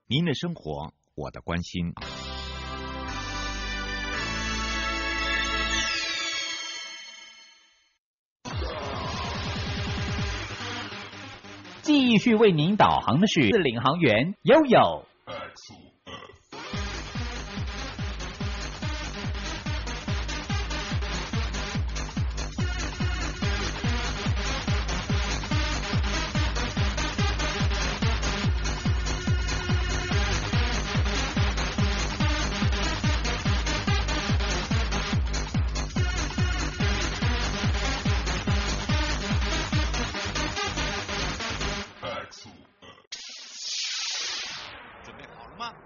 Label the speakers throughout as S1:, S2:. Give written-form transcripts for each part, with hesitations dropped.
S1: 您的生活，我的关心。
S2: 继续为您导航的是领航员悠悠。
S3: 准备好了吗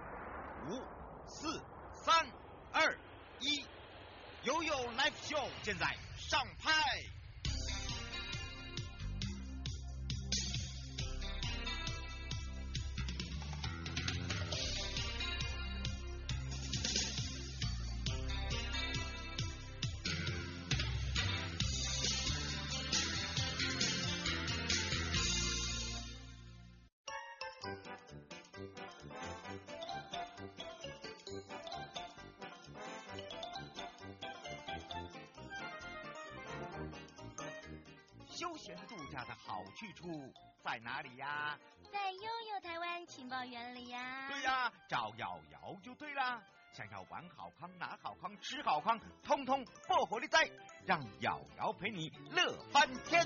S3: ？5、4、3、2、1，悠悠 Live Show 现在上拍。休闲度假的好去处在哪里呀？
S4: 在悠悠台湾情报园里呀。
S3: 对呀，找瑶瑶就对啦。想要玩好康、拿好康、吃好康，通通破火力在，让瑶瑶陪你乐翻天。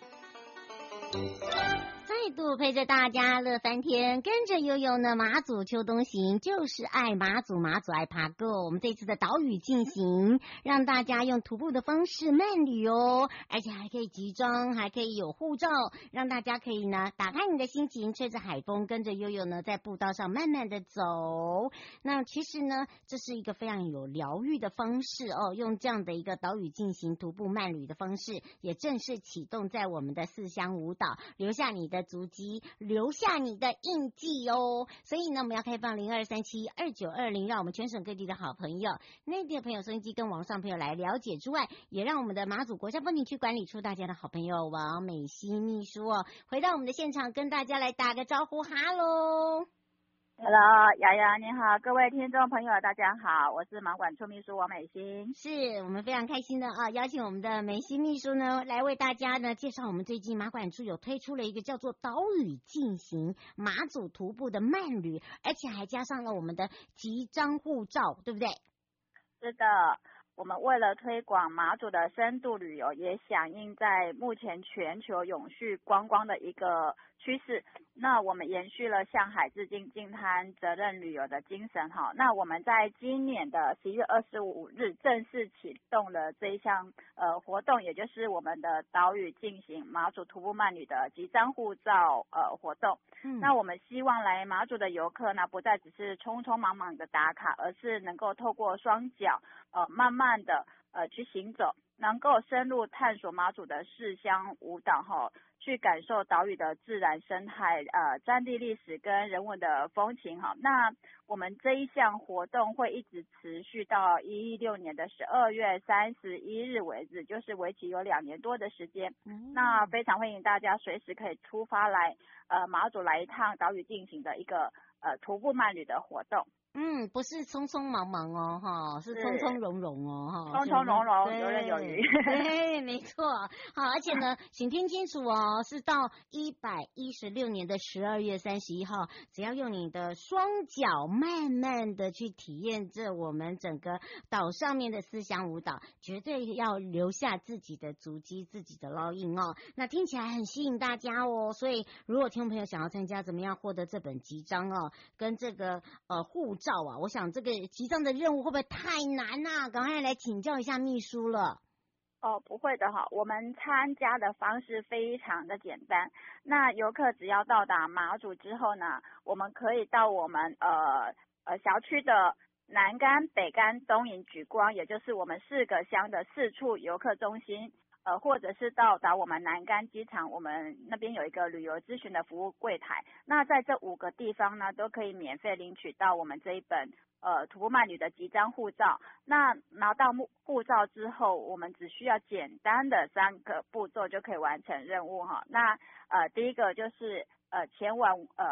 S4: 再度陪着大家乐翻天，跟着悠悠呢，马祖秋冬行就是爱马祖，马祖爱爬够。我们这次的岛屿进行，让大家用徒步的方式慢旅哦，而且还可以集装，还可以有护照，让大家可以呢打开你的心情，吹着海风，跟着悠悠呢在步道上慢慢的走。那其实呢，这是一个非常有疗愈的方式哦，用这样的一个岛屿进行徒步慢旅的方式，也正式启动在我们的四乡舞蹈，留下你的足迹，留下你的印记哦。所以呢，我们要开放02372920，让我们全省各地的好朋友、内地的朋友、收音机跟网上朋友来了解之外，也让我们的马祖国家风景区管理处大家的好朋友王美熙秘书哦，回到我们的现场跟大家来打个招呼，哈喽。
S5: Hello， 雅雅你好，各位听众朋友大家好，我是马管处秘书王美心。
S4: 是我们非常开心的啊，邀请我们的美心秘书呢来为大家呢介绍我们最近马管处有推出了一个叫做岛屿进行马祖徒步的慢旅，而且还加上了我们的集章护照，对不对？
S5: 是的，我们为了推广马祖的深度旅游，也响应在目前全球永续观光的一个趋势，那我们延续了向海致敬、净滩责任旅游的精神哈。那我们在今年的11月25日正式启动了这一项活动，也就是我们的岛屿进行马祖徒步慢旅的集章护照活动。那我们希望来马祖的游客呢，不再只是匆匆忙忙的打卡，而是能够透过双脚慢慢的去行走，能够深入探索马祖的四乡舞蹈哈，去感受岛屿的自然生态占地历史跟人文的风情哈。那我们这一项活动会一直持续到2016年的12月31日为止，就是为期有2年多的时间。那非常欢迎大家随时可以出发来马祖来一趟岛屿进行的一个徒步慢旅的活动。
S4: 不是匆匆忙忙哦，哈，是从从容容哦，哈，
S5: 从从容容，游刃有余。
S4: 对，没错。好，而且呢，请听清楚哦，是到116年的12月31号，只要用你的双脚慢慢的去体验这我们整个岛上面的思乡舞蹈，绝对要留下自己的足迹、自己的烙印哦。那听起来很吸引大家哦，所以如果听众朋友想要参加，怎么样获得这本集章哦，跟这个护照啊，我想这个集章的任务会不会太难啊？赶快来请教一下秘书了。
S5: 不会的哈，我们参加的方式非常的简单。那游客只要到达马祖之后呢，我们可以到我们辖区的南竿、北竿、东引、莒光，也就是我们4个乡的4处游客中心。或者是到达我们南竿机场，我们那边有一个旅游咨询的服务柜台。那在这5个地方呢，都可以免费领取到我们这一本徒步慢旅的集章护照。那拿到护照之后，我们只需要简单的3个步骤就可以完成任务哈。那第一个就是前往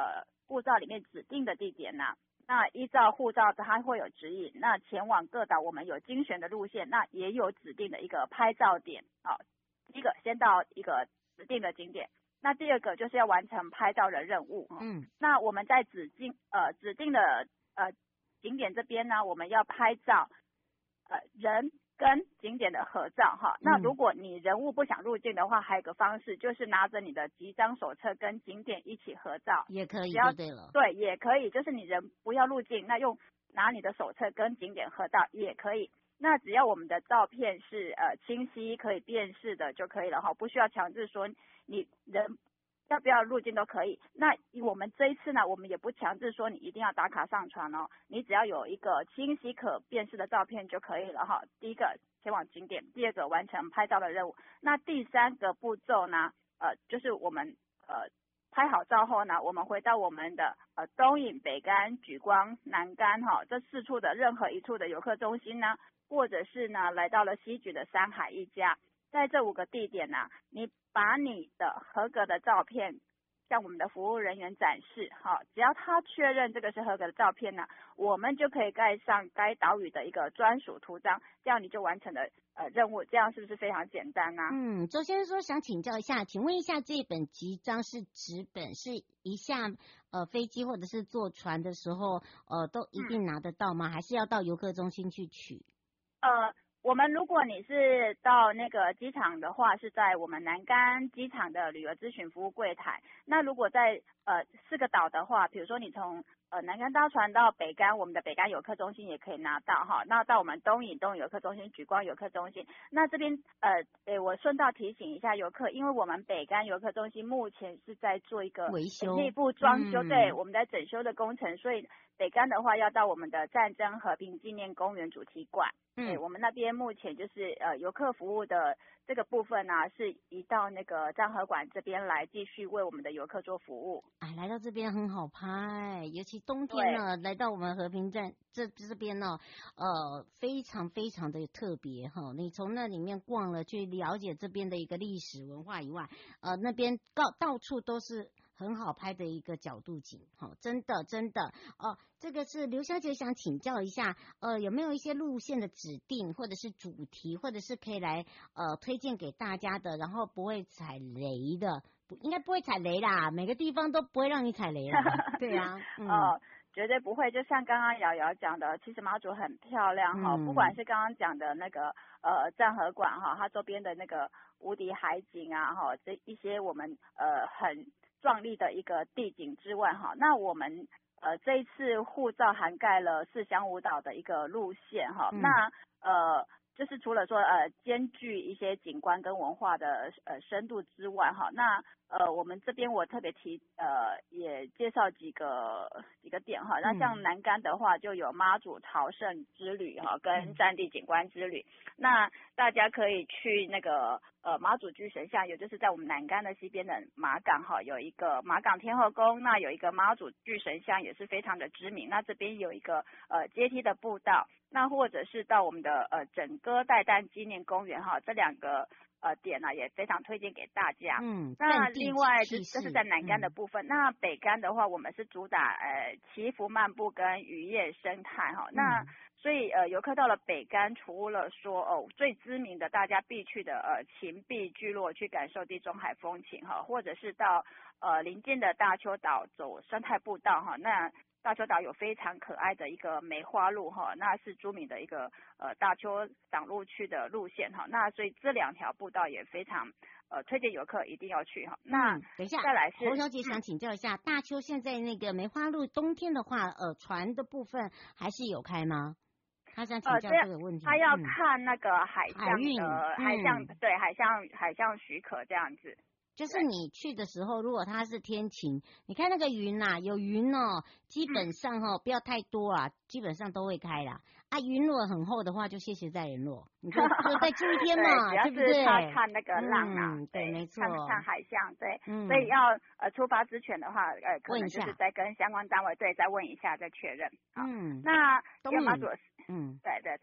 S5: 护照里面指定的地点呢，那依照护照它会有指引，那前往各岛我们有精选的路线，那也有指定的一个拍照点。好，第一个先到一个指定的景点，那第二个就是要完成拍照的任务。那我们在指定的景点这边呢，我们要拍照人跟景点的合照哈。那如果你人物不想入境的话，还有个方式就是拿着你的集章手册跟景点一起合照，
S4: 也可以，就对了。
S5: 对，也可以，就是你人不要入境，那拿你的手册跟景点合照也可以。那只要我们的照片是清晰可以辨识的就可以了哈，不需要强制说你人要不要入境都可以。那我们这一次呢，我们也不强制说你一定要打卡上传哦，你只要有一个清晰可辨识的照片就可以了哈。第一个前往景点，第二个完成拍照的任务。那第三个步骤呢，就是我们拍好照后呢，我们回到我们的东引、北竿、莒光、南竿哈这4处的任何一处的游客中心呢，或者是呢来到了西莒的山海一家，在这5个地点呢，你把你的合格的照片向我们的服务人员展示，好，只要他确认这个是合格的照片呢，我们就可以盖上该岛屿的一个专属图章，这样你就完成了任务，这样是不是非常简单呢？
S4: 周先生说想请教一下，请问一下这本集章是纸本，是一下飞机或者是坐船的时候都一定拿得到吗？还是要到游客中心去取？
S5: 我们如果你是到那个机场的话，是在我们南竿机场的旅游咨询服务柜台。那如果在4个岛的话，比如说你从南竿搭船到北竿，我们的北竿游客中心也可以拿到哈。那到我们东引游客中心、莒光游客中心，那这边我顺道提醒一下游客，因为我们北竿游客中心目前是在做一个
S4: 维修、
S5: 内部装修，对，我们在整修的工程，所以北竿的话要到我们的战争和平纪念公园主题馆。对，我们那边目前就是游客服务的这个部分呢，是移到那个战和馆这边来继续为我们的游客做服务。
S4: 来到这边很好拍，尤其冬天呢，来到我们和平站这边呢，非常非常的特别哈。你从那里面逛了，去了解这边的一个历史文化以外，那边到处都是很好拍的一个角度景，真的这个是刘小姐想请教一下，有没有一些路线的指定，或者是主题，或者是可以来推荐给大家的，然后不会踩雷的，应该不会踩雷啦，每个地方都不会让你踩雷啦，对啊，
S5: 绝对不会。就像刚刚瑶瑶讲的，其实马祖很漂亮哈，不管是刚刚讲的那个战和馆哈，它周边的那个无敌海景啊哈，这一些我们很壮丽的一个地景之外哈，那我们这一次护照涵盖了4乡5岛的一个路线哈，那就是除了说兼具一些景观跟文化的深度之外哈，那我们这边我特别也介绍几个点哈，那像南竿的话就有妈祖朝圣之旅哈，跟战地景观之旅，那大家可以去那个妈祖巨神像，也就是在我们南竿的西边的马港哈，有一个马港天后宫，那有一个妈祖巨神像也是非常的知名，那这边有一个阶梯的步道，那或者是到我们的整个代丹纪念公园哈，这2个点呢也非常推荐给大家。那另外这是在南竿的部分，那北竿的话我们是主打祈福漫步跟渔业生态哈，那所以游客到了北竿，除了说最知名的大家必去的芹壁聚落去感受地中海风情哈，或者是到邻近的大丘岛走生态步道哈，那大丘岛有非常可爱的一个梅花路哈，那是著名的一个大丘挡路去的路线哈，那所以这2条步道也非常推荐游客一定要去哈。那
S4: 等一下，
S5: 再来是
S4: 侯小姐想请教一下，大丘现在那个梅花路冬天的话，船的部分还是有开吗？他想请教这个问题。
S5: 他要看那个海象对海象许可这样子。
S4: 就是你去的时候，如果它是天晴，你看那个云啊，有云哦，基本上不要太多啊，基本上都会开啦。云如果很厚的话，就谢谢再联络，你就再住一天嘛，对不对？
S5: 他看那个浪啊，
S4: 对，没错，
S5: 看海象，对，所以要出发之前的话，可能就是再跟相关单位再问一下，再确认。那马祖，对。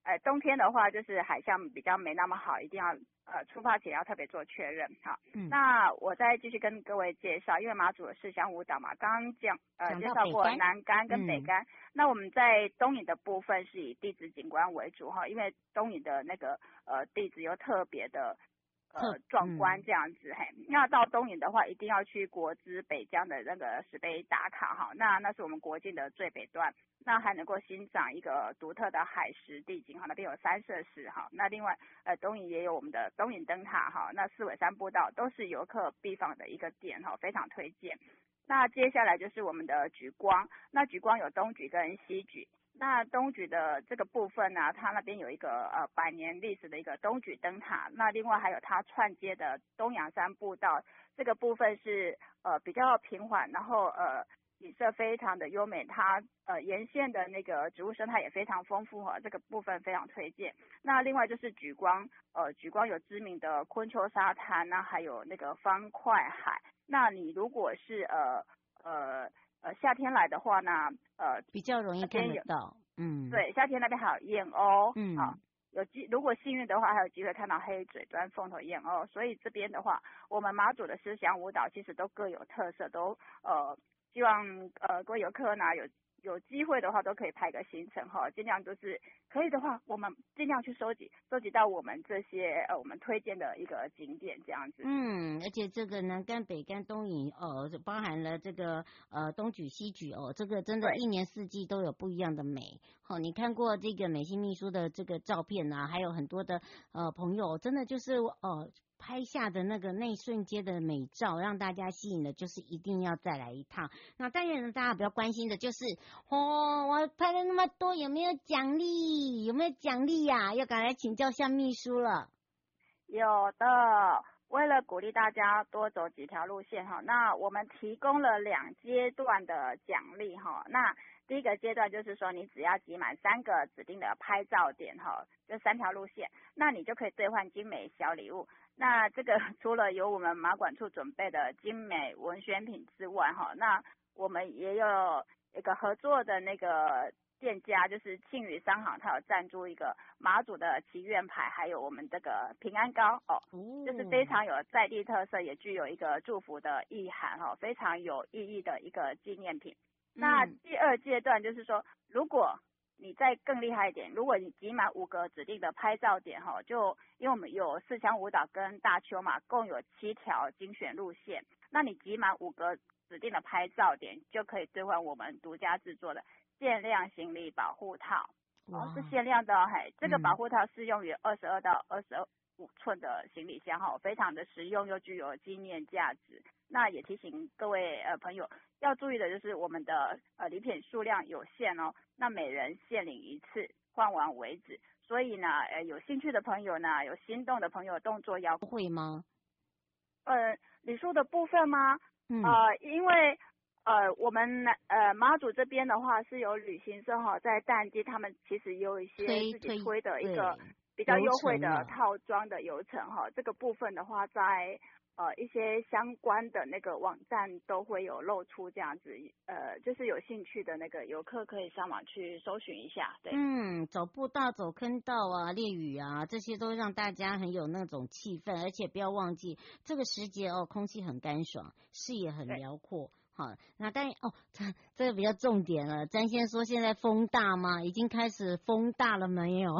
S5: 冬天的话就是海象比较没那么好，一定要出发前要特别做确认。好，那我再继续跟各位介绍，因为马祖的4乡舞蹈嘛，刚刚介绍过南竿跟北竿，那我们在东引的部分是以地质景观为主哈，因为东引的那个地质又特别的壮观这样子嘿。那到东引的话，一定要去国资北江的那个石碑打卡哈，那是我们国境的最北端，那还能够欣赏一个独特的海蚀地景哈，那边有3设施哈，那另外东引也有我们的东引灯塔哈，那四尾山步道都是游客必访的一个点哈，非常推荐。那接下来就是我们的莒光，那莒光有东莒跟西莒。那东莒的这个部分呢，它那边有一个100年历史的一个东莒灯塔，那另外还有它串接的东洋山步道，这个部分是比较平缓，然后景色非常的优美，它沿线的那个植物生态也非常丰富哈，这个部分非常推荐。那另外就是莒光，莒光有知名的昆丘沙滩，那还有那个方块海。那你如果是夏天来的话呢，
S4: 比较容易看得到，
S5: 对，夏天那边还有燕鸥，好，如果幸运的话，还有机会看到黑嘴端凤头燕鸥。所以这边的话，我们马祖的4乡舞蹈其实都各有特色，都希望各位游客呢有机会的话都可以排个行程哈，尽量都是可以的话，我们尽量去收集到我们这些我们推荐的一个景点这样子。
S4: 而且这个南竿、北竿、东引包含了这个东莒、西莒这个真的一年四季都有不一样的美。好，你看过这个美心秘书的这个照片啊，还有很多的朋友真的就是拍下的那个那瞬间的美照，让大家吸引的就是一定要再来一趟。那当然呢，大家比较关心的就是我拍了那么多，有没有奖励？有没有奖励呀？要赶来请教下秘书了。
S5: 有的，为了鼓励大家多走几条路线哈，那我们提供了2阶段的奖励哈。那第一个阶段就是说，你只要集满3个指定的拍照点哈，就3条路线，那你就可以兑换精美小礼物。那这个除了有我们马管处准备的精美文宣品之外哈，那我们也有一个合作的那个店家，就是庆宇商行，它有赞助一个马祖的祈愿牌，还有我们这个平安糕就是非常有在地特色，也具有一个祝福的意涵非常有意义的一个纪念品。那第2阶段就是说，如果你再更厉害一点，如果你集满5个指定的拍照点就因为我们有4乡舞蹈跟大丘嘛，共有7条精选路线，那你集满5个指定的拍照点，就可以兑换我们独家制作的限量行李保护套。是限量的这个保护套适用于22到25寸的行李箱非常的实用又具有纪念价值。那也提醒各位朋友要注意的就是我们的礼品数量有限那每人限领1次，换完为止。所以呢有兴趣的朋友呢，有心动的朋友，动作要
S4: 会吗？
S5: 礼数的部分吗？因为我们马祖这边的话是有旅行社在淡季，他们其实有一些自己推的一个比较优惠的套装的游程这个部分的话在一些相关的那个网站都会有露出这样子，就是有兴趣的那个游客可以上网去搜寻一下。对，
S4: 走步道、走坑道啊、烈屿啊，这些都让大家很有那种气氛，而且不要忘记这个时节空气很干爽，视野很辽阔。好，那当然这个比较重点了。詹先说现在风大吗？已经开始风大了没有？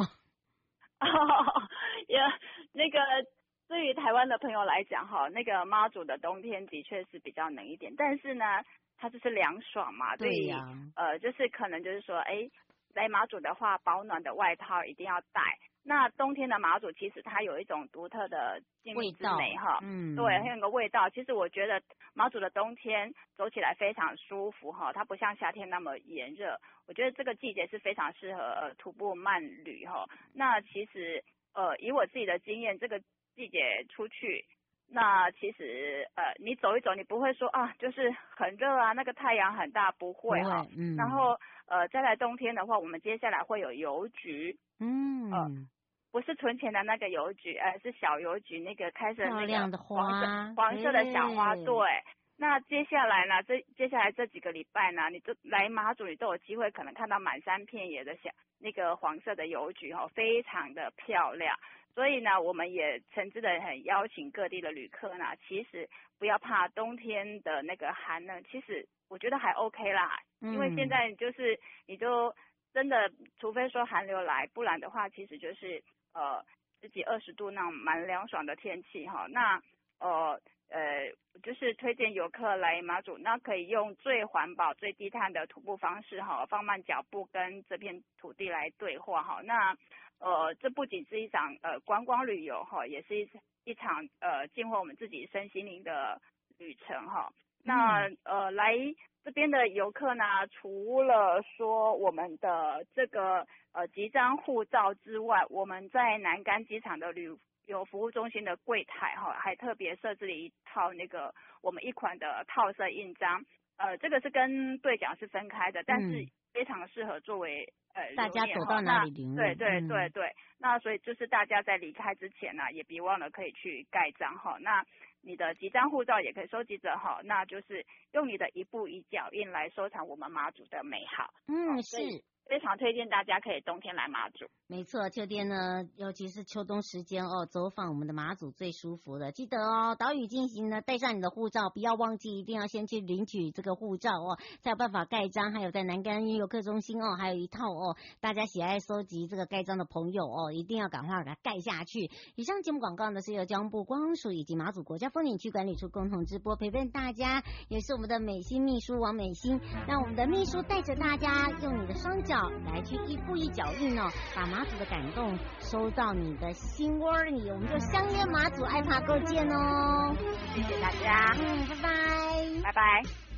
S5: 那个对于台湾的朋友来讲那个马祖的冬天的确是比较冷一点，但是呢它就是凉爽嘛，
S4: 对呀，
S5: 就是可能就是说来马祖的话，保暖的外套一定要带。那冬天的马祖其实它有一种独特的静谧之美对，很有个味道。其实我觉得马祖的冬天走起来非常舒服它不像夏天那么炎热。我觉得这个季节是非常适合徒步慢旅那其实以我自己的经验，这个季节出去，那其实你走一走，你不会说就是很热啊，那个太阳很大，不会然后再来冬天的话，我们接下来会有邮局，不是存钱的那个邮局，是小邮局，那个开着那个
S4: 漂亮的花，
S5: 黄色的小花，对。 那接下来呢？接下来这几个礼拜呢，你就来马祖，你都有机会可能看到满山遍野的那个黄色的邮局非常的漂亮。所以呢，我们也诚挚的很邀请各地的旅客呢，其实不要怕冬天的那个寒呢，其实我觉得还 OK 啦，因为现在就是你就真的，除非说寒流来，不然的话，其实就是10几20度那种蛮凉爽的天气哈。那就是推荐游客来马祖，那可以用最环保、最低碳的徒步方式哈，放慢脚步跟这片土地来对话哈。那这不仅是一场观光旅游哈，也是一场净化我们自己身心灵的旅程哈。那来这边的游客呢，除了说我们的这个集章护照之外，我们在南竿机场的旅游服务中心的柜台哈，还特别设置了一套那个我们一款的套色印章，这个是跟兑奖是分开的，但是非常适合作为
S4: 大家走到哪里留念。
S5: 对，那所以就是大家在离开之前呢，也别忘了可以去盖章哈。那你的集章护照也可以收集着哈，那就是用你的一步一脚印来收藏我们马祖的美好。
S4: 是。
S5: 非常推荐大家可以冬天来马祖。
S4: 没错，秋天呢，尤其是秋冬时间走访我们的马祖最舒服的。记得岛屿进行呢，带上你的护照，不要忘记，一定要先去领取这个护照才有办法盖章。还有在南竿游客中心还有一套大家喜爱收集这个盖章的朋友一定要赶快给它盖下去。以上节目广告呢是由交通部观光署以及马祖国家风景区管理处共同直播，陪伴大家，也是我们的美心秘书王美心，让我们的秘书带着大家用你的双脚来去一步一脚印把马祖的感动收到你的心窝里。我们就相约马祖爱爬够见
S5: 谢谢大家，
S4: 拜拜，
S5: 拜拜。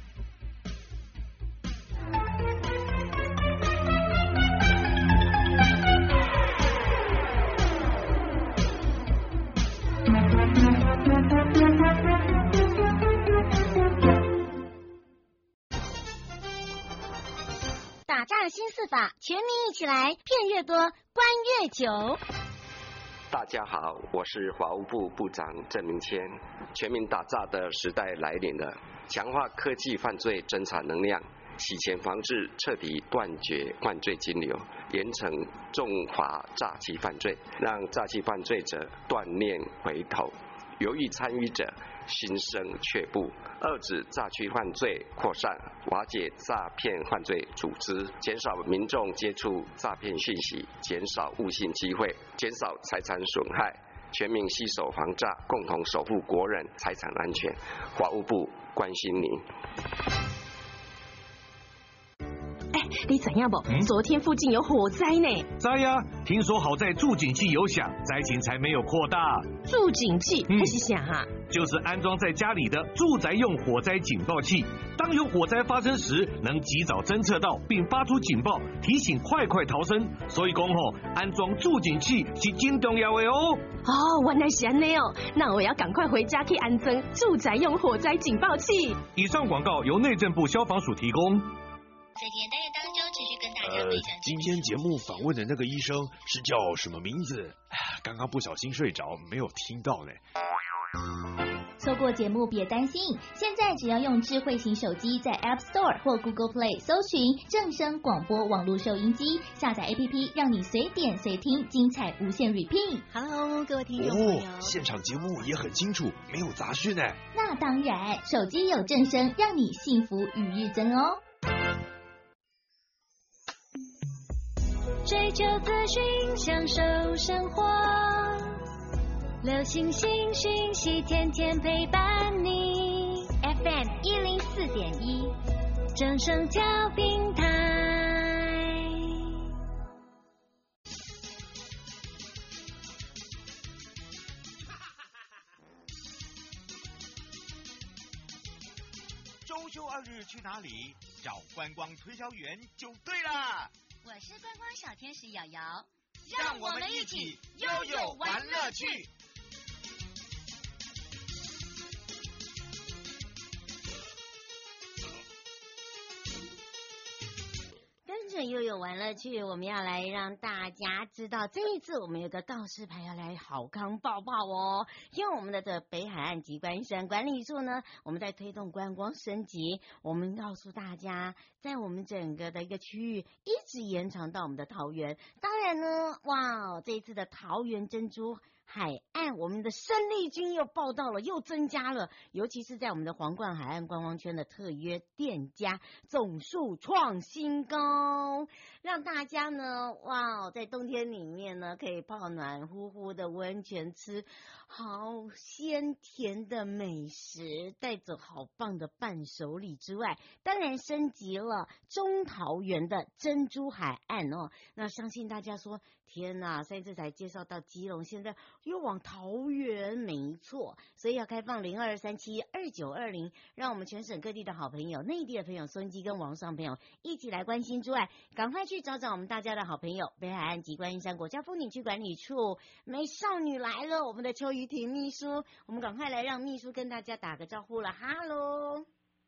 S4: 打仗新四法，全民一起来，骗越多，关越久。
S6: 大家好，我是法务部部长郑明谦。全民打诈的时代来临了，强化科技犯罪侦查能量，洗钱防治彻底断绝犯罪金流，严惩重罚诈欺犯罪，让诈欺犯罪者断念回头，犹豫参与者心生却步，遏止诈欺犯罪扩散，瓦解诈骗犯罪组织，减少民众接触诈骗讯息，减少误信机会，减少财产损害，全民携手防诈，共同守护国人财产安全。法务部关心您。
S7: 你知影不？昨天附近有火灾呢。
S8: 知呀，听说好在助警器有响，灾情才没有扩大。
S7: 助警器那是啥哈？
S8: 就是安装在家里的住宅用火灾警报器，当有火灾发生时，能及早侦测到并发出警报，提醒快逃生。所以讲安装助警器是真重要的哦。
S7: 原来是这样哦，那我要赶快回家去安装住宅用火灾警报器。
S8: 以上广告由内政部消防署提供。
S9: 在简单的当中，持续跟大家分享。
S10: 今天节目访问的那个医生是叫什么名字？刚刚不小心睡着，没有听到呢。
S9: 错过节目别担心，现在只要用智慧型手机在 App Store 或 Google Play 搜寻正声广播网络收音机，下载 APP， 让你随点随听，精彩无限 repeat。Hello，
S4: 各位听众朋友，
S10: 现场节目也很清楚，没有杂讯呢。
S9: 那当然，手机有正声，让你幸福与日增哦。
S11: 追求资讯，享受生活，流行新讯息，天天陪伴你。
S9: FM 104.1，
S11: 正声调频台。
S3: 周休2日去哪里？找观光推销员就对啦。
S9: 我是观光小天使瑶瑶，
S3: 让我们一起悠悠玩乐趣。
S4: 跟着又有玩乐趣，我们要来让大家知道，这一次我们有个告示牌要来好康报报哦。因为我们的北海岸及观山管理处呢，我们在推动观光升级，我们告诉大家，在我们整个的一个区域一直延长到我们的桃园。当然呢，哇，这一次的桃园珍珠海岸，我们的生力军又报道了，又增加了，尤其是在我们的皇冠海岸观光圈的特约店家总数创新高，让大家呢，哇，在冬天里面呢，可以泡暖乎乎的温泉，吃好鲜甜的美食，带走好棒的伴手礼之外，当然升级了中桃园的珍珠海岸哦。那相信大家说，天哪，上次才介绍到基隆，现在又往桃园，没错，所以要开放02372920，让我们全省各地的好朋友、内地的朋友、收音机跟网上朋友一起来关心之外，赶快去找找我们大家的好朋友北海岸及观音山国家风景区管理处美少女来了，我们的邱于婷秘书，我们赶快来让秘书跟大家打个招呼了。哈喽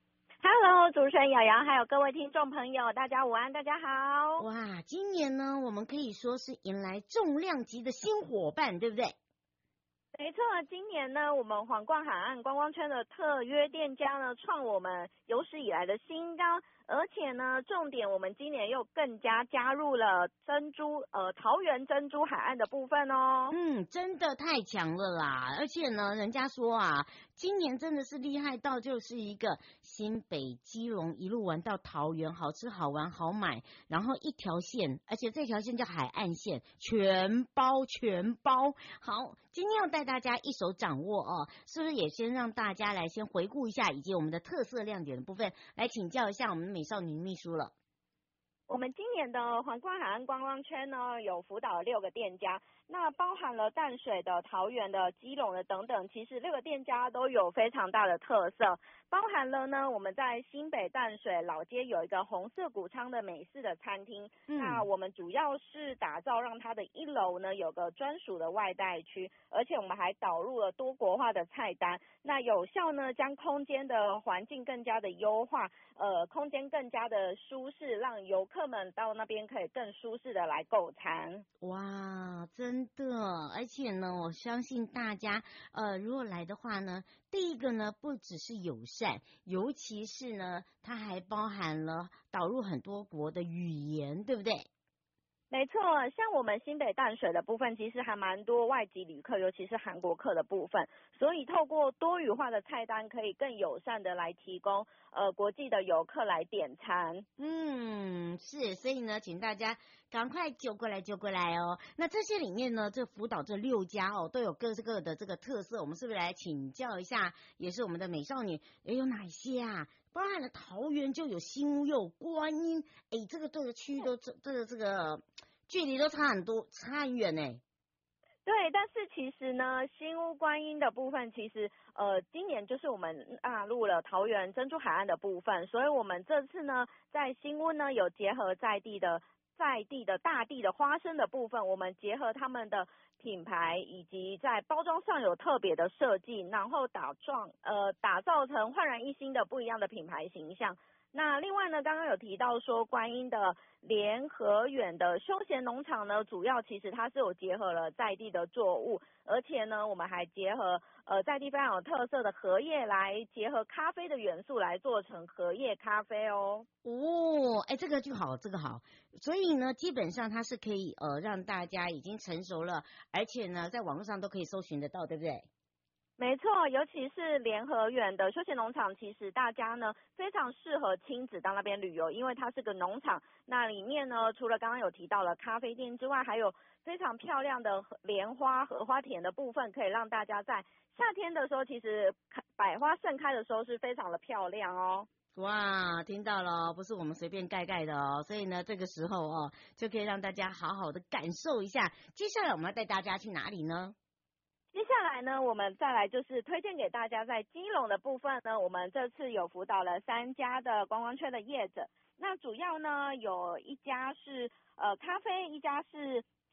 S12: ，Hello， 主持人瑶瑶，还有各位听众朋友，大家午安，大家好。
S4: 哇，今年呢，我们可以说是迎来重量级的新伙伴，对不对？
S12: 没错，今年呢，我们皇冠海岸观光圈的特约店家呢，创我们有史以来的新高。而且呢，重点我们今年又更加加入了桃园珍珠海岸的部分哦。
S4: 真的太强了啦！而且呢，人家说啊，今年真的是厉害到就是一个新北基隆一路玩到桃园，好吃好玩好买，然后一条线，而且这条线叫海岸线，全包。好，今天要带大家一手掌握哦，是不是也先让大家来先回顾一下，以及我们的特色亮点的部分，来请教一下我们美少女秘书了。
S12: 我们今年的皇冠海岸观光圈呢，有辅导了6个店家，那包含了淡水的、桃园的、基隆的等等，其实6个店家都有非常大的特色，包含了呢，我们在新北淡水老街有一个红色谷仓的美式的餐厅，那我们主要是打造让它的1楼呢有个专属的外带区，而且我们还导入了多国化的菜单，那有效呢将空间的环境更加的优化，空间更加的舒适，让游客们到那边可以更舒适的来购餐。
S4: 哇，真的，而且呢，我相信大家如果来的话呢，第一个呢不只是友善，尤其是呢它还包含了导入很多国的语言，对不对？
S12: 没错，像我们新北淡水的部分，其实还蛮多外籍旅客，尤其是韩国客的部分，所以透过多语化的菜单，可以更友善的来提供国际的游客来点餐。
S4: 是，所以呢，请大家赶快就过来哦。那这些里面呢，这辅导这6家哦，都有各个的这个特色，我们是不是来请教一下？也是我们的美少女有哪些啊？包含了桃园就有新屋，又有观音，这个区域都这个距离都差很远呢。
S12: 对，但是其实呢，新屋观音的部分，其实今年就是我们纳入了桃园珍珠海岸的部分，所以我们这次呢，在新屋呢有结合在地的大地的花生的部分，我们结合他们的品牌以及在包装上有特别的设计，然后打造成焕然一新的不一样的品牌形象。那另外呢，刚刚有提到说观音的联合园的休闲农场呢，主要其实它是有结合了在地的作物，而且呢，我们还结合在地非常有特色的荷叶来结合咖啡的元素来做成荷叶咖啡哦。
S4: 这个就好，这个好。所以呢，基本上它是可以让大家已经成熟了，而且呢，在网络上都可以搜寻得到，对不对？
S12: 没错，尤其是联合园的休闲农场，其实大家呢非常适合亲子到那边旅游，因为它是个农场。那里面呢，除了刚刚有提到了咖啡店之外，还有非常漂亮的莲花、荷花田的部分，可以让大家在夏天的时候，其实百花盛开的时候是非常的漂亮哦。
S4: 哇，听到了，不是我们随便盖的哦，所以呢，这个时候哦，就可以让大家好好的感受一下。接下来我们要带大家去哪里呢？
S12: 接下来呢，我们再来就是推荐给大家在基隆的部分呢，我们这次有辅导了3家的观光圈的业者，那主要呢有一家是咖啡，一家是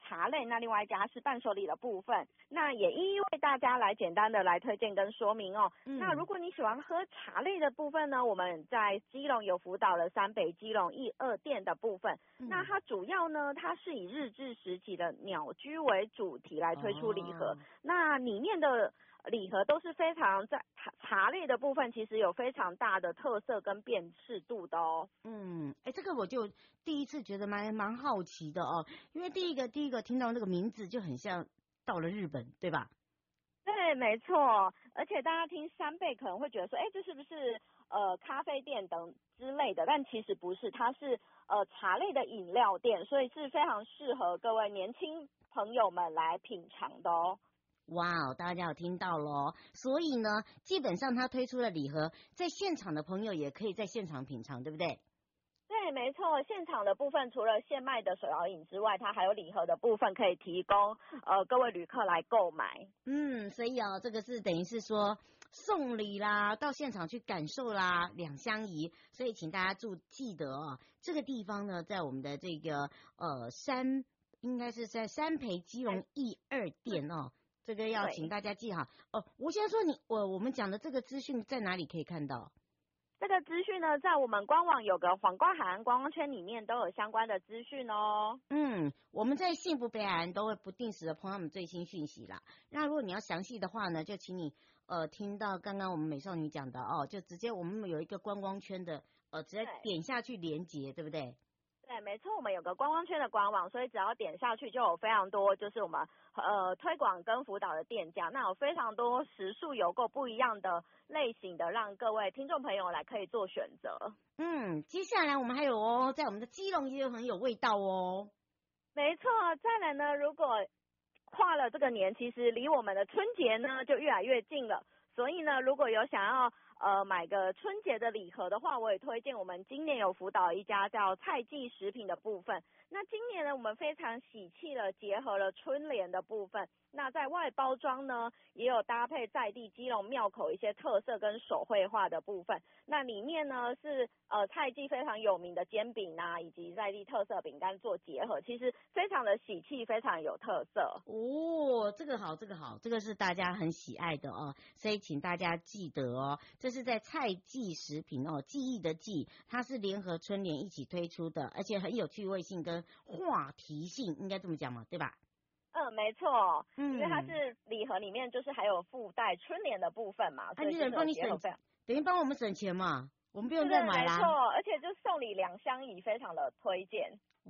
S12: 茶类，那另外一家是伴手礼的部分。那也一一为大家来简单的来推荐跟说明哦。那如果你喜欢喝茶类的部分呢，我们在基隆有辅导了3北基隆1、2店的部分。那它主要呢，它是以日治时期的鸟居为主题来推出礼盒。那里面的礼盒都是非常在茶类的部分，其实有非常大的特色跟辨识度的哦。
S4: 这个我就第一次觉得蛮好奇的哦，因为第一个听到那个名字就很像到了日本，对吧？
S12: 对，没错。而且大家听3北可能会觉得说，这是不是咖啡店等之类的？但其实不是，它是茶类的饮料店，所以是非常适合各位年轻朋友们来品尝的哦。
S4: 哇哦，大家有听到咯，所以呢，基本上他推出的礼盒，在现场的朋友也可以在现场品尝，对不对？
S12: 对，没错，现场的部分除了现卖的手摇饮之外，它还有礼盒的部分可以提供各位旅客来购买。
S4: 所以这个是等于是说送礼啦，到现场去感受啦，两相宜。所以请大家记得哦，这个地方呢，在我们的这个应该是在3北基隆1、2店哦。这个要请大家记好哦。我先说我们讲的这个资讯在哪里可以看到？
S12: 这个资讯呢，在我们官网有个皇冠海岸观光圈里面都有相关的资讯哦。
S4: 我们在幸福北海岸都会不定时的碰他们最新讯息啦。那如果你要详细的话呢，就请你听到刚刚我们美少女讲的哦，就直接我们有一个观光圈的直接点下去连结，对不对？
S12: 对，没错，我们有个观光圈的官网，所以只要点下去就有非常多，就是我们推广跟辅导的店家，那有非常多时数有够不一样的类型的，让各位听众朋友来可以做选择。
S4: 接下来我们还有哦，在我们的基隆也有很有味道哦。
S12: 没错，再来呢，如果跨了这个年，其实离我们的春节呢就越来越近了，所以呢，如果有想要买个春节的礼盒的话，我也推荐我们今年有辅导一家叫菜记食品的部分。那今年呢，我们非常喜气的结合了春联的部分，那在外包装呢，也有搭配在地基隆庙口一些特色跟手绘画的部分。那里面呢是菜记非常有名的煎饼啊，以及在地特色饼干做结合，其实非常的喜气，非常有特色
S4: 哦。这个好，这个是大家很喜爱的哦，所以请大家记得哦，这是在菜记食品哦，记忆的记，它是联合春联一起推出的，而且很有趣味性跟话题性，应该这么讲嘛，对吧？
S12: 没错，因为它是礼盒里面就是还有附带春联的部分嘛，所以
S4: 就是帮你省，等于帮我们省钱嘛，我们不用再买啦。
S12: 没错，而且就送礼2相宜，非常的推荐。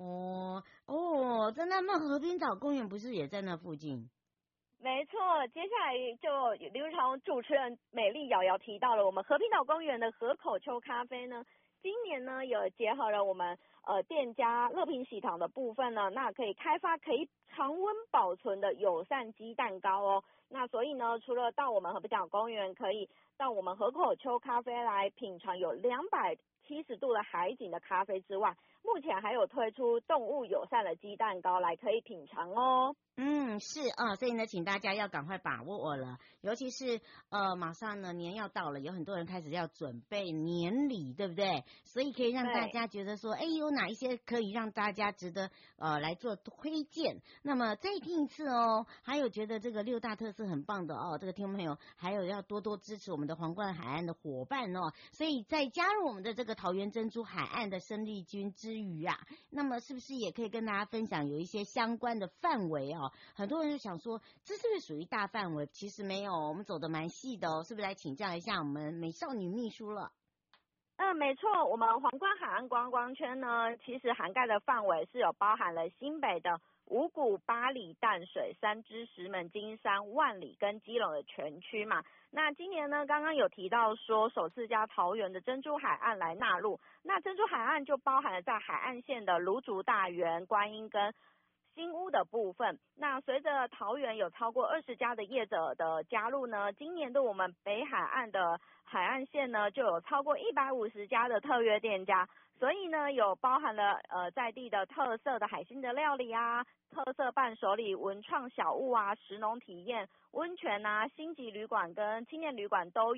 S4: 在那和平岛公园不是也在那附近？
S12: 没错，接下来就刘长主持人美丽瑶瑶提到了我们和平岛公园的河口秋咖啡呢，今年呢有结合了我们店家乐品喜糖的部分呢，那可以开发可以常温保存的友善鸡蛋糕哦。那所以呢，除了到我们和平岛公园，可以到我们河口秋咖啡来品尝有270度的海景的咖啡之外，目前还有推出动物友善的鸡蛋糕来可以品尝哦。
S4: 是所以呢，请大家要赶快把握了，尤其是马上呢年要到了，有很多人开始要准备年礼，对不对？所以可以让大家觉得说，有哪一些可以让大家值得来做推荐。那么再听一次哦，还有觉得这个6大特色很棒的哦，这个听众朋友还有要多多支持我们的皇冠海岸的伙伴哦。所以在加入我们的这个桃园珍珠海岸的生力军之余啊，那么是不是也可以跟大家分享有一些相关的范围哦？很多人就想说，这是不是属于大范围？其实没有，我们走得蛮细的哦，是不是？来请教一下我们美少女秘书了。
S12: 没错，我们皇冠海岸观光圈呢，其实涵盖的范围是有包含了新北的五股、八里、淡水、三芝、石门、金山、万里跟基隆的全区嘛。那今年呢，刚刚有提到说首次将桃园的珍珠海岸来纳入，那珍珠海岸就包含了在海岸线的芦竹、大园、观音跟新屋的部分。那随着桃园有超过20家的业者的加入呢，今年的我们北海岸的海岸线呢就有超过150家的特约店家，所以呢有包含了在地的特色的海鲜的料理啊，特色伴手礼、文创小物啊，食农体验、温泉啊、星级旅馆跟青年旅馆都有，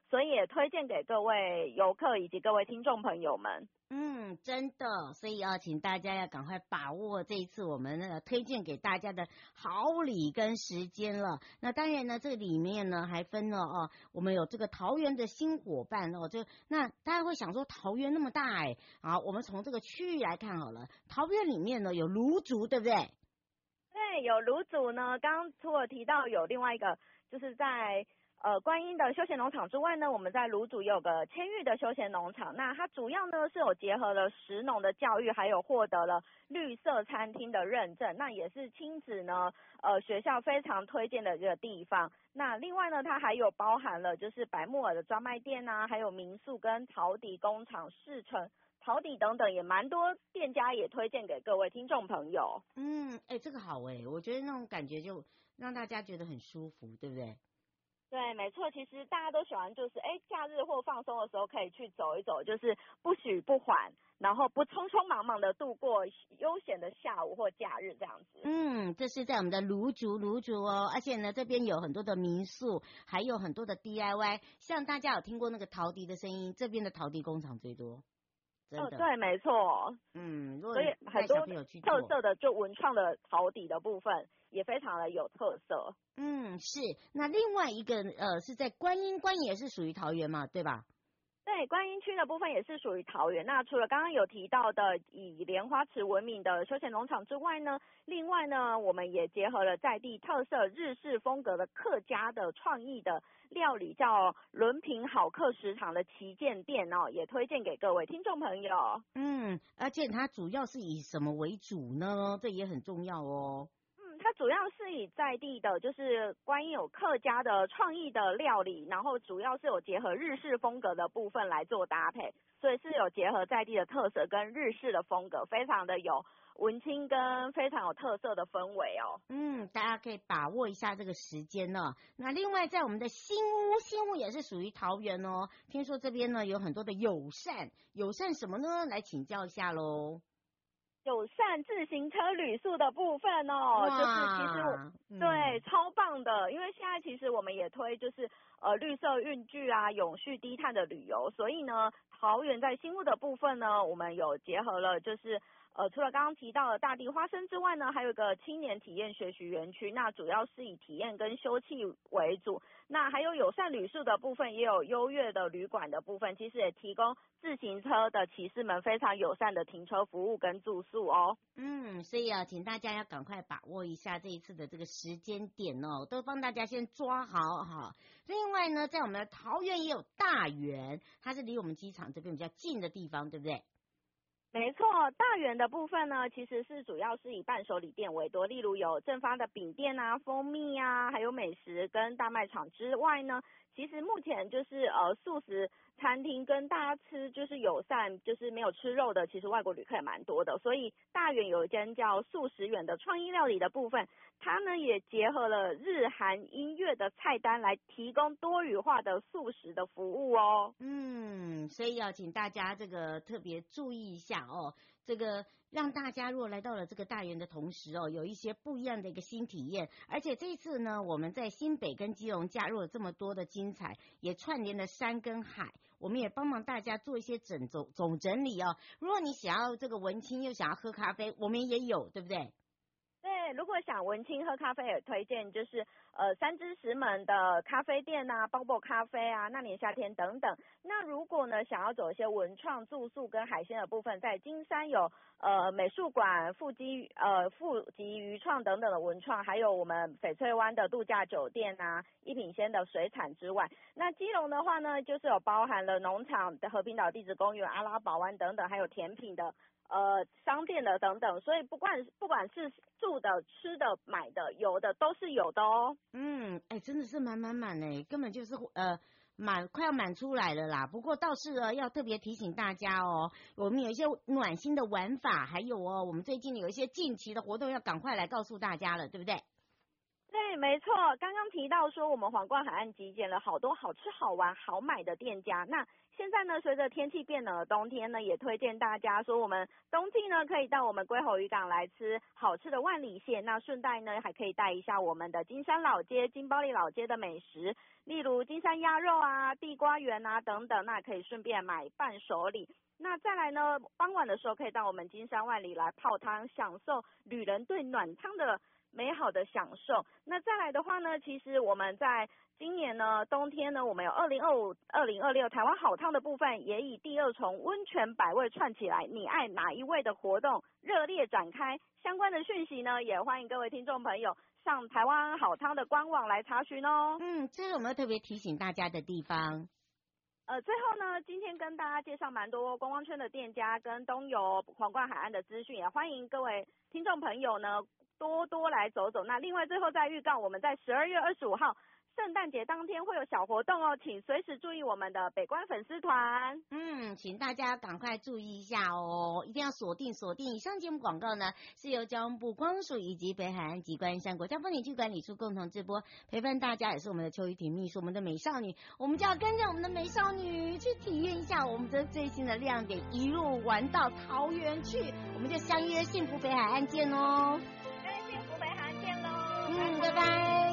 S12: 所以也推荐给各位游客以及各位听众朋友们。
S4: 真的，所以请大家要赶快把握这一次我们那个推荐给大家的好礼跟时间了。那当然呢，这里面呢还分了我们有这个桃园的新伙伴那大家会想说桃园那么大好，我们从这个区域来看好了，桃园里面呢有芦竹，对不对？
S12: 对，有芦竹呢，刚刚除了提到有另外一个就是在观音的休闲农场之外呢，我们在芦竹也有个千玉的休闲农场。那它主要呢是有结合了食农的教育，还有获得了绿色餐厅的认证，那也是亲子呢学校非常推荐的一个地方。那另外呢，它还有包含了就是白木耳的专卖店啊，还有民宿跟陶笛工厂、试成陶笛等等，也蛮多店家也推荐给各位听众朋友。
S4: 这个好我觉得那种感觉就让大家觉得很舒服，对不对？
S12: 对，没错，其实大家都喜欢就是假日或放松的时候可以去走一走，就是不许不缓，然后不匆匆忙忙的度过悠闲的下午或假日这样子。
S4: 这是在我们的芦竹而且呢这边有很多的民宿，还有很多的 DIY， 像大家有听过那个陶笛的声音，这边的陶笛工厂最多。真的
S12: 对，没错。所以很多特色的就文创的陶笛的部分也非常的有特色。
S4: 是。那另外一个是在观音也是属于桃园嘛，对吧？
S12: 对，观音区的部分也是属于桃园。那除了刚刚有提到的以莲花池闻名的休闲农场之外呢，另外呢，我们也结合了在地特色日式风格的客家的创意的料理，叫伦平好客食堂的旗舰店也推荐给各位听众朋友。
S4: 而且它主要是以什么为主呢？这也很重要哦。
S12: 它主要是以在地的，就是观音有客家的创意的料理，然后主要是有结合日式风格的部分来做搭配，所以是有结合在地的特色跟日式的风格，非常的有文青跟非常有特色的氛围哦。
S4: 大家可以把握一下这个时间呢。那另外在我们的新屋也是属于桃园哦，听说这边呢有很多的友善什么呢？来请教一下咯。
S12: 友善自行车旅宿的部分就是其实对超棒的，因为现在其实我们也推就是绿色运具啊、永续低碳的旅游，所以呢，桃园在新屋的部分呢，我们有结合了就是除了刚刚提到的大地花生之外呢，还有一个青年体验学习园区，那主要是以体验跟休憩为主。那还有友善旅宿的部分，也有优越的旅馆的部分，其实也提供自行车的骑士们非常友善的停车服务跟住宿哦。
S4: 所以请大家要赶快把握一下这一次的这个时间点都帮大家先抓好。另外呢，在我们的桃园也有大园，它是离我们机场这边比较近的地方，对不对？
S12: 没错，大园的部分呢，其实是主要是以伴手礼店为多，例如有正发的饼店啊、蜂蜜啊，还有美食跟大卖场之外呢，其实目前就是素食餐厅跟大家吃就是友善，就是没有吃肉的，其实外国旅客也蛮多的，所以大园有一间叫素食园的创意料理的部分，它呢也结合了日韩音乐的菜单来提供多元化的素食的服务哦。
S4: 所以要请大家这个特别注意一下这个让大家如果来到了这个大园的同时有一些不一样的一个新体验。而且这一次呢，我们在新北跟基隆加入了这么多的精彩，也串联了山跟海，我们也帮忙大家做一些总整理如果你想要这个文青又想要喝咖啡，我们也有，对不对？
S12: 对，如果想文青喝咖啡，也推荐就是三之石门的咖啡店啊、Bobo 咖啡啊、那年夏天等等。那如果呢想要走一些文创住宿跟海鲜的部分，在金山有美术馆、富集渔创等等的文创，还有我们翡翠湾的度假酒店啊、一品鲜的水产之外，那基隆的话呢，就是有包含了农场的和平岛地质公园、阿拉堡湾等等，还有甜品的商店的等等，所以不管是住的、吃的、买的、游的都是有的哦。
S4: 真的是满根本就是快要满出来了啦。不过倒是要特别提醒大家我们有一些暖心的玩法，还有我们最近有一些近期的活动要赶快来告诉大家了，对不对？
S12: 对， 对，没错，刚刚提到说我们皇冠海岸集结了好多好吃好玩好买的店家，那现在呢，随着天气变冷的冬天呢，也推荐大家说我们冬季呢可以到我们龟吼渔港来吃好吃的万里蟹，那顺带呢还可以带一下我们的金山老街、金包里老街的美食，例如金山鸭肉啊、地瓜圆啊等等，那可以顺便买伴手礼。那再来呢，傍晚的时候可以到我们金山万里来泡汤，享受旅人对暖汤的美好的享受。那再来的话呢，其实我们在今年呢冬天呢，我们有2025、2026台湾好汤的部分，也以第二重温泉百味串起来，你爱哪一位的活动热烈展开。相关的讯息呢，也欢迎各位听众朋友上台湾好汤的官网来查询哦。
S4: 这是我们特别提醒大家的地方。
S12: 最后呢，今天跟大家介绍蛮多观光圈的店家跟东游皇冠海岸的资讯，也欢迎各位听众朋友呢多多来走走。那另外最后再预告，我们在12月25号圣诞节当天会有小活动哦，请随时注意我们的北关粉丝团。
S4: 请大家赶快注意一下哦，一定要锁定。以上节目广告呢，是由交通部观光署以及北海岸及观山国家风景区管理处共同直播，陪伴大家也是我们的邱玉婷秘书，我们的美少女，我们就要跟着我们的美少女去体验一下我们的最新的亮点，一路玩到桃园去，我们就相约幸福北海岸见哦。
S12: 幸福北海岸见喽，
S4: 拜拜。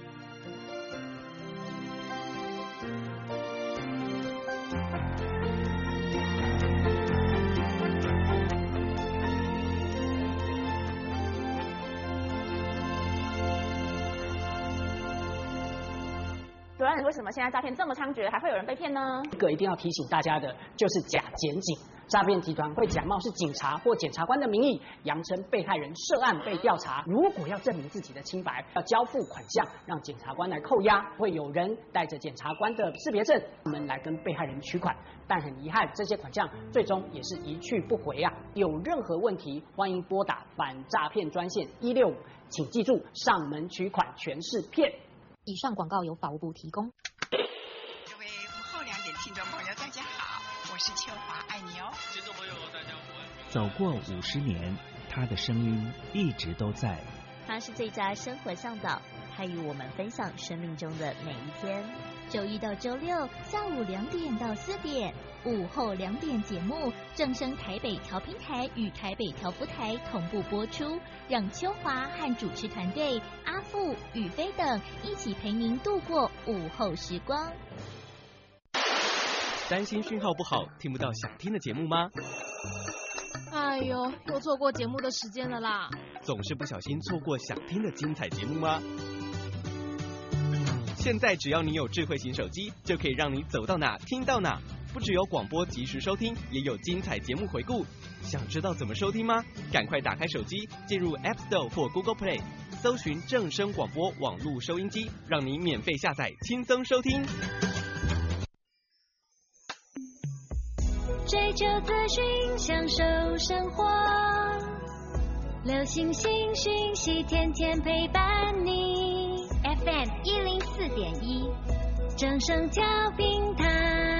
S13: 主任，为什么现在诈骗这么猖獗，还会有人被骗呢？
S14: 一个一定要提醒大家的就是假检警，诈骗集团会假冒是警察或检察官的名义，扬称被害人涉案被调查。如果要证明自己的清白，要交付款项让检察官来扣押，会有人带着检察官的识别证们来跟被害人取款。但很遗憾，这些款项最终也是一去不回啊！有任何问题，欢迎拨打反诈骗专线165，请记住，上门取款全是骗。
S15: 以上广告由法务部提供。
S16: 各位午后2点听众朋友，大家好，我是秋华，爱你哦。听众朋友，大家好。
S17: 走过50年，他的声音一直都在。
S18: 他是最佳生活向导，他与我们分享生命中的每一天。
S9: 周一到周六下午2点到4点，午后2点节目正声台北调频台与台北调布台同步播出，让秋华和主持团队阿富、宇飞等一起陪您度过午后时光。
S19: 担心讯号不好，听不到想听的节目吗？
S20: 哎呦，又错过节目的时间了啦！
S19: 总是不小心错过想听的精彩节目吗？现在只要你有智慧型手机，就可以让你走到哪听到哪。不只有广播及时收听，也有精彩节目回顾。想知道怎么收听吗？赶快打开手机，进入 App Store 或 Google Play， 搜寻正声广播网络收音机，让你免费下载，轻松收听。
S11: 追求资讯，享受生活，流行新讯息，天天陪伴你。
S4: FM 104.1，
S11: 正声调频台。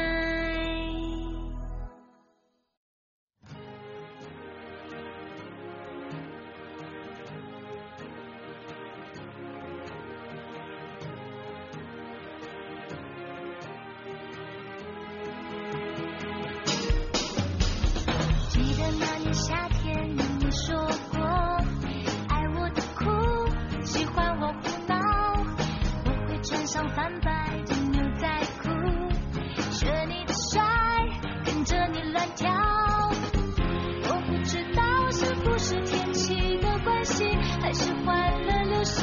S11: 记得那年夏天，你说过爱我的哭，喜欢我胡闹。穿上泛白的牛仔裤，学你的帅，跟着你乱跳。我不知道是不是天气的关系，还是换了流行。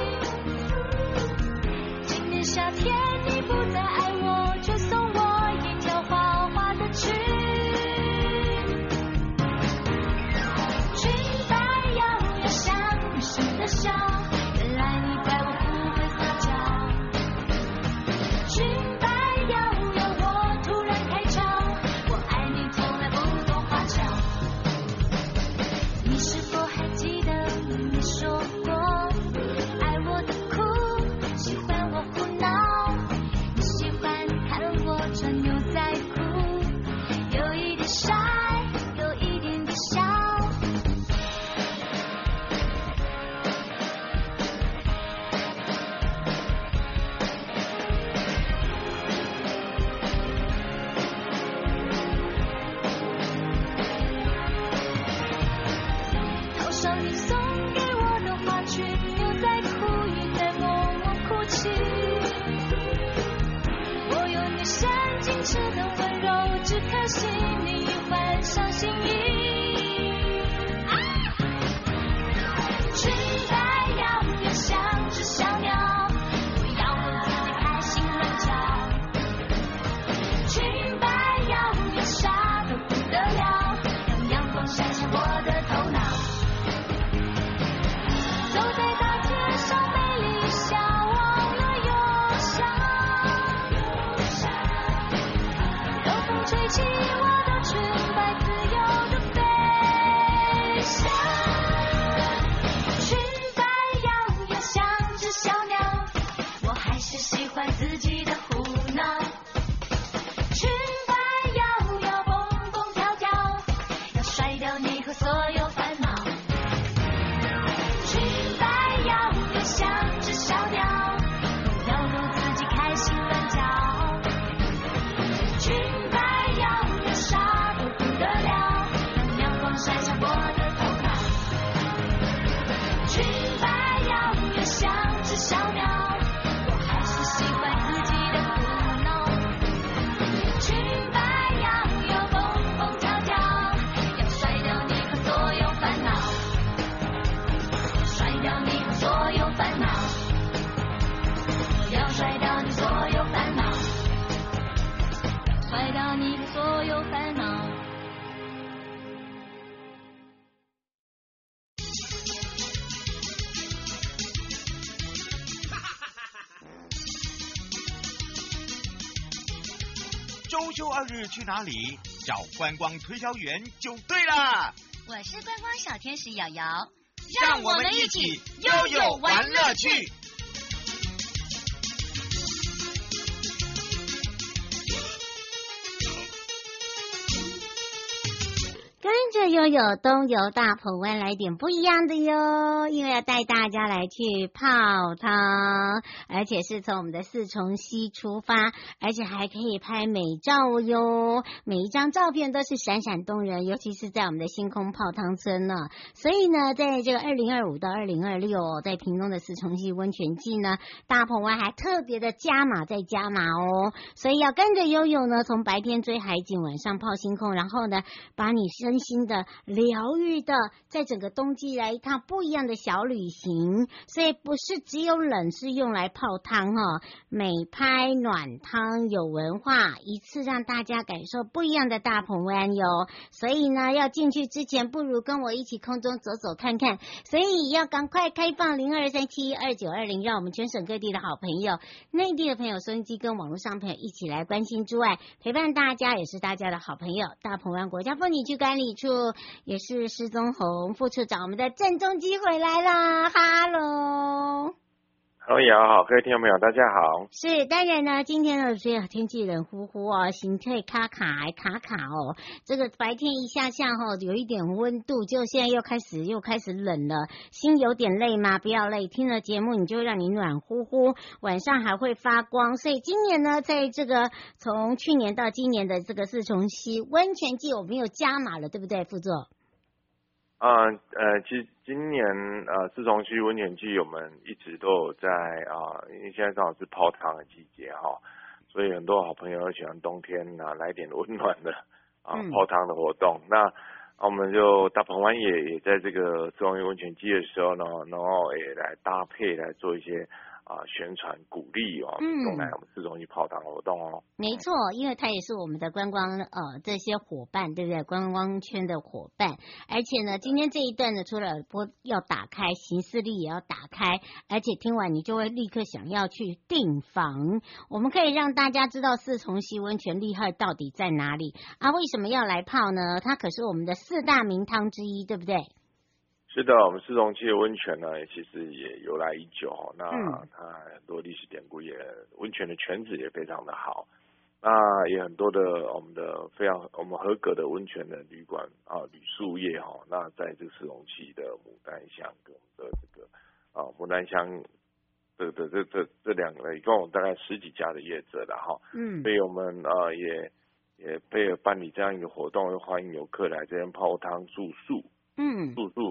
S11: 今年夏天你不再爱我，却送我一条花花的裙。裙摆摇摇像女生的笑，原来你待我不会撒娇。裙摆摇摇，我突然开窍，我爱你从来不懂花俏。你是否还记得你说过？ 上你送给我的花裙，又在哭也在默默哭泣。我有你善矜持的温柔，只可惜你换上心意。裙摆摇摇像只小鸟，我要让自己开心乱叫。裙摆摇摇傻得不得了，让阳光晒向我的头脑。走在大街上美丽笑，忘了忧伤。有风吹起我的裙摆，自由的飞翔。裙摆摇摇像只小鸟，我还是喜欢自己的胡闹。裙摆摇摇蹦蹦跳跳，要甩掉你和所有烦恼。裙摆摇摇像只小鸟，要让自己开心乱叫。裙摆摇摇傻得不得了，让阳光晒向我的头脑。裙摆摇摇像只小鸟，我还是喜欢自己的胡闹。裙摆摇摇蹦蹦跳跳，要甩掉你和所有烦恼，甩掉你和所有烦恼，要甩掉你所有烦恼，甩掉你和所有烦恼。
S3: 周休2日去哪里？找观光推销员就对了。
S21: 我是观光小天使瑶瑶，
S3: 让我们一起悠悠玩乐趣。
S4: 跟着悠悠东游大鹏湾来点不一样的哟，因为要带大家来去泡汤，而且是从我们的四重溪出发，而且还可以拍美照哟，每一张照片都是闪闪动人，尤其是在我们的星空泡汤村呢。所以呢，在这个2025到2026在屏东的四重溪温泉季呢，大鹏湾还特别的加码再加码哦，所以要跟着悠悠呢，从白天追海景，晚上泡星空，然后呢，把你身心的疗愈的，在整个冬季来一趟不一样的小旅行。所以不是只有冷，是用来泡汤哈，美拍暖汤有文化，一次让大家感受不一样的大鹏湾哟。所以呢，要进去之前，不如跟我一起空中走走看看。所以要赶快开放02372920，让我们全省各地的好朋友、内地的朋友、收音机跟网络上朋友一起来关心之外，陪伴大家也是大家的好朋友。大鹏湾国家风景区管理处也是施宗宏副处长，我们的郑中基回来啦，哈喽。
S22: Hello， 瑶好，各位听众朋友，大家好。
S4: 是，当然呢，今天呢，虽然天气冷乎乎哦，心态卡哦，这个白天一下哦，有一点温度，就现在又开始冷了，心有点累吗？不要累，听了节目你就让你暖乎乎，晚上还会发光。所以今年呢，在这个从去年到今年的这个四重溪温泉季，我们又加码了，对不对，副座？
S22: 其实今年四重溪温泉季我们一直都有在因为现在刚好是泡汤的季节哈，所以很多好朋友都喜欢冬天来点温暖的泡汤的活动。那我们就大鹏湾也在这个四重溪温泉季的时候呢，然后也来搭配来做一些宣传鼓励民众来我们四重溪泡汤活动哦。
S4: 没错，因为它也是我们的观光这些伙伴，对不对？观光圈的伙伴，而且呢，今天这一段呢，除了耳朵要打开，行事历也要打开，而且听完你就会立刻想要去订房。我们可以让大家知道四重溪温泉厉害到底在哪里啊？为什么要来泡呢？它可是我们的4大名汤之一，对不对？
S22: 是的，我们四重溪的温泉呢，其实也由来已久，那它很多历史典故，也温泉的泉质也非常的好，那也很多的我们合格的温泉的旅馆旅宿业那在这四重溪的牡丹乡跟我们的这个牡丹乡这两个一共大概10几家的业者的所以我们也配合办理这样一个活动，欢迎游客来这边泡汤住宿。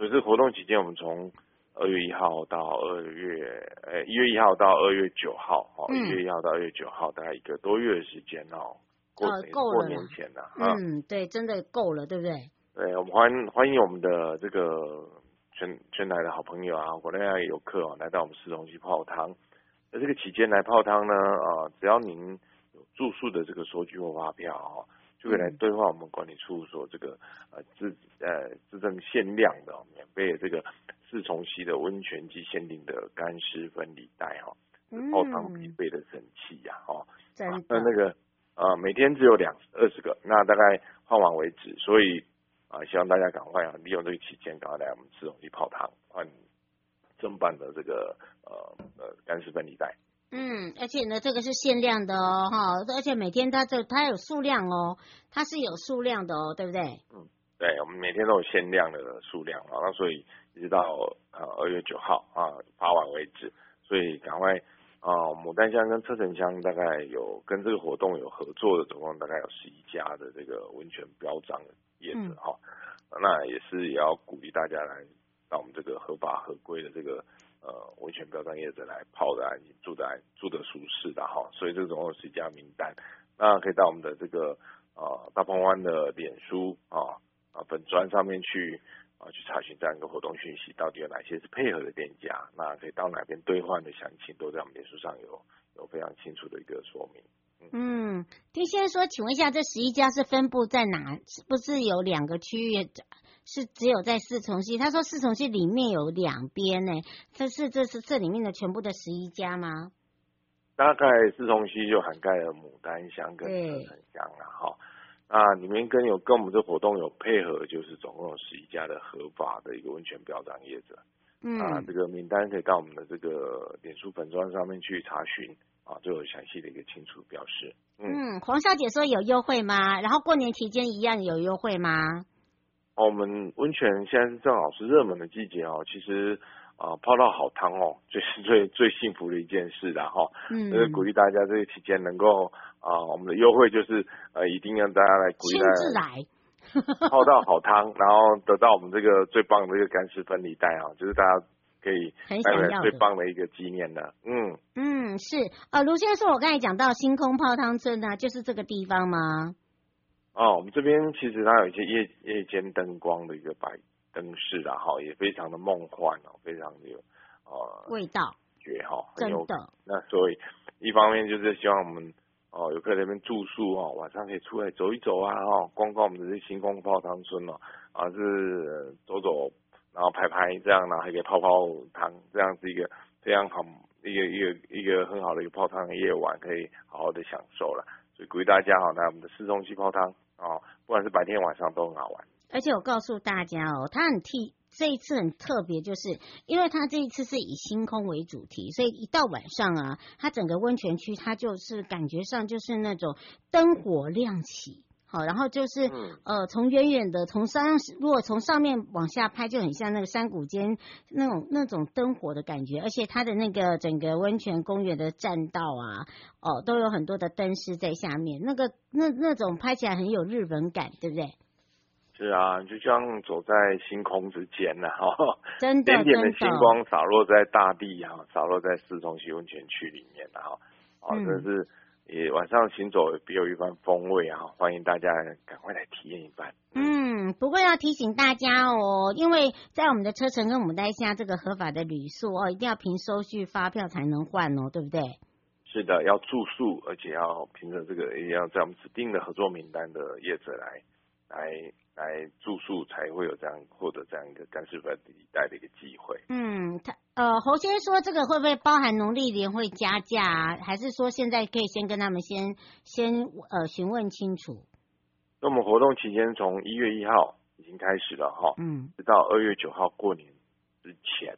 S22: 所以这个活动期间，我们从1月1号到1月1号到2月9号，1月1号到2月9号，大概1个多月的时间哦。
S4: 够了，
S22: 过年前了。
S4: 对，真的够了，对不对？
S22: 对，我们欢迎我们的这个全台的好朋友啊，国内外游客来到我们市中心泡汤。在这个期间来泡汤呢，只要您有住宿的这个收据或发票就可以来兑换我们管理处所这个自赠限量的免费的这个四重溪的温泉季限定的干湿分离袋泡汤必备的神器呀那个每天只有20个，那大概换完为止，所以希望大家赶快利用这个期间赶快来我们市中心泡汤换正版的这个干湿分离袋。
S4: 而且呢，这个是限量的而且每天它有数量它是有数量的对不对？
S22: 对，我们每天都有限量的数量那所以一直到2月9号发完为止，所以赶快牡丹乡跟车城乡大概有跟这个活动有合作的，总共大概有11家的这个温泉标章的业者那也要鼓励大家来到我们这个合法合规的这个温泉标章业者来泡的安心，住的舒适的所以这总共有11家名单，那可以到我们的这个大鹏湾的脸书粉专上面去查询这样一个活动讯息，到底有哪些是配合的店家，那可以到哪边兑换的详情都在我们脸书上有非常清楚的一个说明。
S4: 听先生说，请问一下，这11家是分布在哪？是不是有2个区域？是只有在四重溪？他说四重溪里面有2边呢，这是这里面的全部的11家吗？
S22: 大概四重溪就涵盖了牡丹乡跟车城乡那里面跟我们这活动有配合，就是总共有11家的合法的一个温泉标章业者。这个名单可以到我们的这个脸书粉专上面去查询就有详细的一个清楚表示。
S4: 黄小姐说有优惠吗？然后过年期间一样有优惠吗？
S22: 我们温泉现在是正好是热门的季节其实泡到好汤就是最幸福的一件事啦就是鼓励大家这个期间能够我们的优惠就是一定让大家来鼓励大家来泡到好汤，然后得到我们这个最棒的这个干湿分离袋就是大家可以带来最棒的一个纪念的。
S4: 是卢先生说，我刚才讲到星空泡汤村就是这个地方吗？
S22: 我们这边其实它有一些夜间灯光的一个摆灯饰也非常的梦幻非常的有
S4: 味道
S22: 觉
S4: 真的。
S22: 那所以一方面就是希望我们游客那边住宿晚上可以出来走一走逛逛我们的这星空泡汤村是走走然后拍这样呢，还可以泡汤，这样是一个非常好一个很好的一个泡汤的夜晚，可以好好的享受了。所以鼓励大家来我们的市中心泡汤不管是白天晚上都很好玩。
S4: 而且我告诉大家它这一次很特别，就是因为它这一次是以星空为主题，所以一到晚上它整个温泉区它就是感觉上就是那种灯火亮起。然后就是从远远的如果从上面往下拍，就很像那个山谷间那种灯火的感觉，而且它的那个整个温泉公园的栈道都有很多的灯饰在下面，那种拍起来很有日本感，对不对？
S22: 是啊，就像走在星空之间
S4: 真的
S22: 点点的星光洒落在大地洒落在四重溪温泉区里面真的是也晚上行走别有一番风味欢迎大家赶快来体验一番。
S4: 不过要提醒大家因为在我们的车城跟牡丹乡这个合法的旅宿一定要凭收据发票才能换对不对？
S22: 是的，要住宿，而且要凭着这个也要在我们指定的合作名单的业者来住宿，才会有这样获得这样一个干湿分离袋的一个机会。
S4: 侯先生说这个会不会包含农历年会加价还是说现在可以先跟他们先询问清楚？
S22: 那我们活动期间从1月1号已经开始了直到2月9号过年之前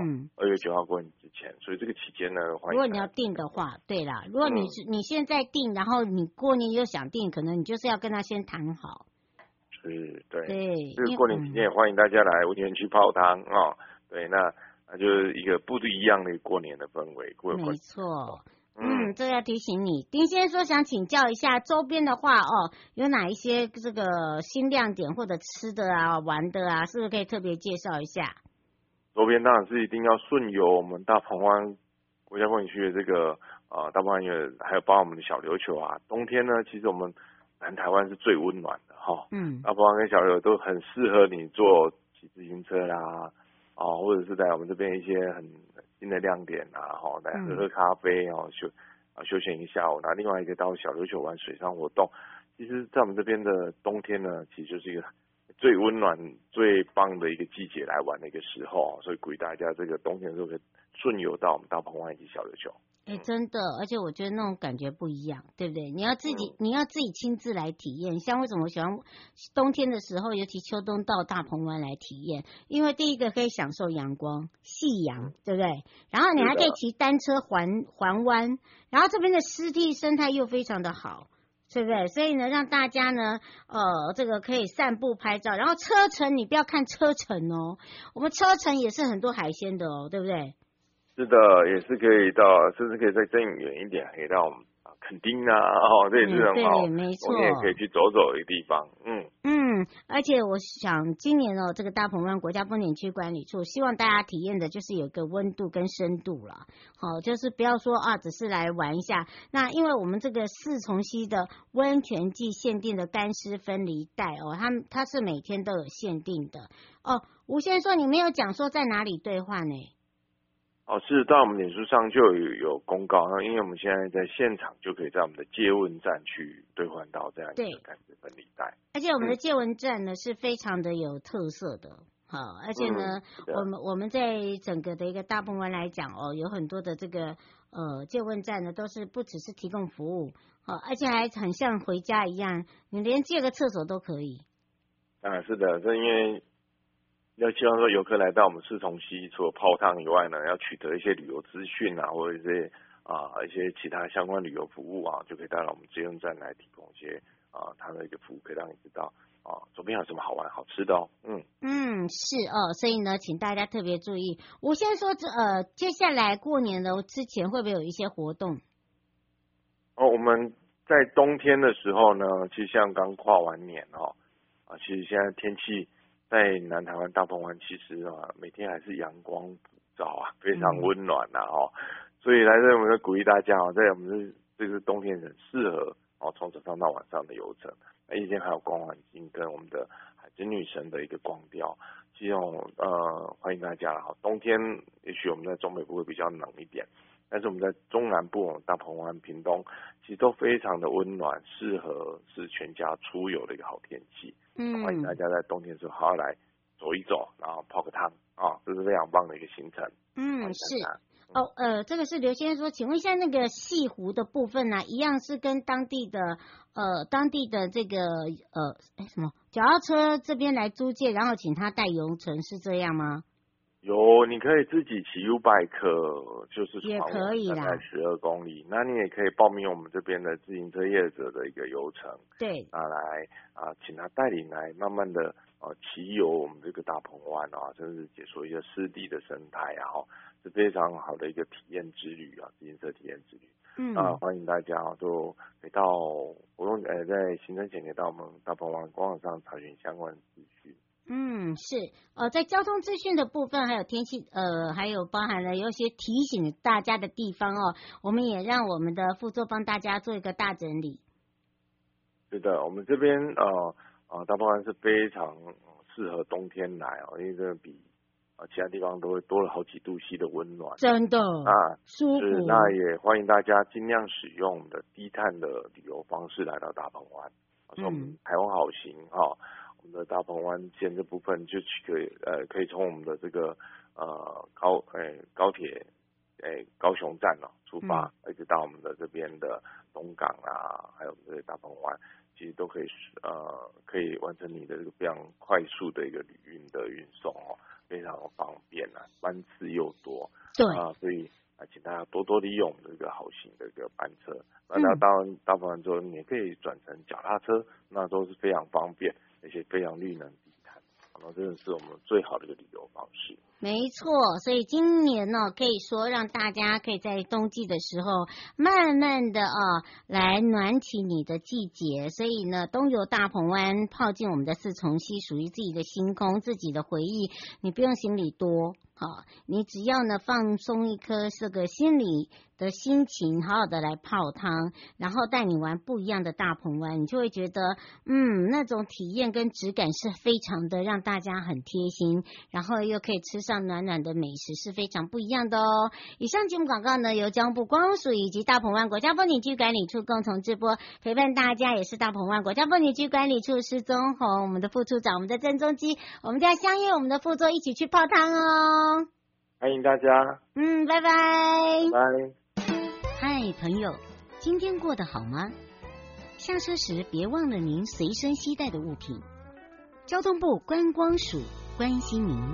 S22: 2月9号过年之前，所以这个期间呢，
S4: 如果你要订的话，对啦，如果你现在订，然后你过年又想订，可能你就是要跟他先谈好。对，
S22: 这个过年期间也欢迎大家来温泉区泡汤对，那就是一个不一样的过年的氛围。
S4: 没错， 这要提醒你。丁先生说想请教一下周边的话有哪一些这个新亮点或者吃的啊、玩的啊，是不是可以特别介绍一下？
S22: 周边当然是一定要顺游我们大鹏湾国家风景区的这个大鹏湾园，还有包括我们的小琉球啊。冬天呢，其实我们南台湾是最温暖的大鹏湾跟小琉球都很适合你坐骑自行车啦，或者是在我们这边一些很新的亮点啊，来喝喝咖啡休闲一下午。那另外一个到小琉球玩水上活动，其实在我们这边的冬天呢，其实就是一个最温暖、最棒的一个季节来玩的一个时候，所以鼓励大家这个冬天的时候可以顺游到我们大鹏湾以及小琉球。
S4: 真的，而且我觉得那种感觉不一样，对不对？你要自己亲自来体验。像为什么我喜欢冬天的时候，尤其秋冬到大鹏湾来体验？因为第一个可以享受阳光、夕阳，对不对？然后你还可以骑单车环湾，然后这边的湿地生态又非常的好。对不对？所以呢，让大家呢，这个可以散步拍照，然后车程你不要看车程我们车程也是很多海鲜的对不对？
S22: 是的，也是可以到，甚至可以再更远一点，可以到垦丁啊，这也是很好，
S4: 对，没错，
S22: 我们也可以去走走的地方，
S4: 而且我想今年这个大鹏湾国家风景区管理处希望大家体验的就是有个温度跟深度了，就是不要说只是来玩一下。那因为我们这个四重溪的温泉季限定的干湿分离带它是每天都有限定的吴先生说你没有讲说在哪里兑换呢？
S22: 是在我们脸书上就有公告，因为我们现在在现场就可以在我们的接温站去兑换到这样一个干湿分离带，
S4: 而且我们的接温站呢是非常的有特色的，而且呢，我们在整个的一个大鹏湾来讲有很多的这个接温站呢都是不只是提供服务而且还很像回家一样，你连借个厕所都可以。
S22: 是的，这因为要希望说游客来到我们四重溪，除了泡汤以外呢，要取得一些旅游资讯啊，或者是一些其他相关旅游服务就可以到我们接温站来提供一些它的一个服务，可以让你知道周边有什么好玩好吃的
S4: 是所以呢，请大家特别注意。我先说接下来过年的之前会不会有一些活动？
S22: 我们在冬天的时候呢，其实像刚跨完年其实现在天气在南台湾大鹏湾其实每天还是阳光普照非常温暖所以来这我们就鼓励大家在我们这个冬天很适合从早上到晚上的游程，一天还有光环境跟我们的海之女神的一个光雕，希望欢迎大家冬天也许我们在中北部会比较冷一点，但是我们在中南部大鹏湾、屏东其实都非常的温暖，适合是全家出游的一个好天气。欢迎大家在冬天的时候好好来走一走，然后泡个汤这是非常棒的一个行程。
S4: 是这个是刘先生说，请问一下那个西湖的部分一样是跟当地的这个什么脚踏车这边来租借，然后请他带游程，是这样吗？
S22: 有，你可以自己骑 U-Bike， 就是
S4: 也可以啦，
S22: 大概12公里。那你也可以报名我们这边的自行车业者的一个游程，
S4: 对，
S22: 来请他带领来慢慢的骑游我们这个大鹏湾甚至解说一些湿地的生态是非常好的一个体验之旅自行车体验之旅。欢迎大家都可以到活动在行程前可以到我们大鹏湾官网上查询相关资讯。
S4: 是在交通资讯的部分，还有天气还有包含了有一些提醒大家的地方我们也让我们的副座帮大家做一个大整理。
S22: 是的，我们这边大鹏湾是非常适合冬天来因为这个比其他地方都会多了好几度C的温暖，
S4: 真的舒服。
S22: 那也欢迎大家尽量使用我们的低碳的旅游方式来到大鹏湾，我们台湾好行我们的大鹏湾线这部分就可以从我们的这个高铁高雄站出发，一直到我们的这边的东港还有这个大鹏湾，其实都可以完成你的这个非常快速的一个旅运的运送非常方便班次又多，
S4: 对
S22: 所以请大家多多利用这个好行的一个班车。那到大鹏湾之后，你也可以转成脚踏车，那都是非常方便，而且非常绿能低碳，真的是我们最好的一个旅游方式。
S4: 没错，所以今年呢，可以说让大家可以在冬季的时候，慢慢的来暖起你的季节。所以呢，东游大鹏湾，泡进我们的四重溪，属于自己的星空，自己的回忆，你不用行李多。你只要呢放松一颗这个心里的心情，好好的来泡汤，然后带你玩不一样的大鹏湾，你就会觉得那种体验跟质感是非常的让大家很贴心，然后又可以吃上暖暖的美食，是非常不一样的哦。以上节目广告呢由交通部观光署以及大鹏湾国家风景区管理处共同直播，陪伴大家也是大鹏湾国家风景区管理处施宗宏，我们的副处长，我们的郑中基，我们要相约我们的副座一起去泡汤哦。
S22: 欢迎大家。
S4: 拜拜。
S22: 拜。
S4: 嗨，朋友，今天过得好吗？下车时别忘了您随身携带的物品。交通部观光署关心您。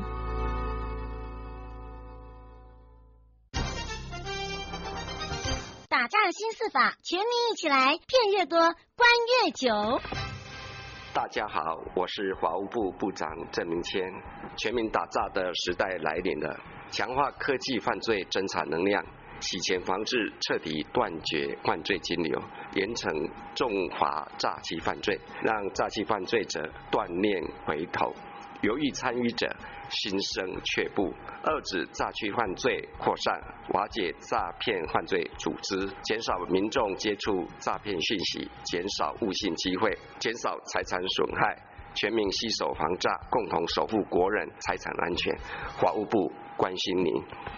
S4: 打仗新四法，全民一起来，骗越多，关越久。
S6: 大家好，我是法务部部长郑明谦。全民打诈的时代来临了，强化科技犯罪侦查能量，洗钱防治，彻底断绝犯罪金流，严惩重罚诈欺犯罪，让诈欺犯罪者断念回头，犹豫参与者心生却步，遏止诈欺犯罪扩散，瓦解诈骗犯罪组织，减少民众接触诈骗讯息，减少误信机会，减少财产损害，全民携手防诈，共同守护国人财产安全。法务部关心您。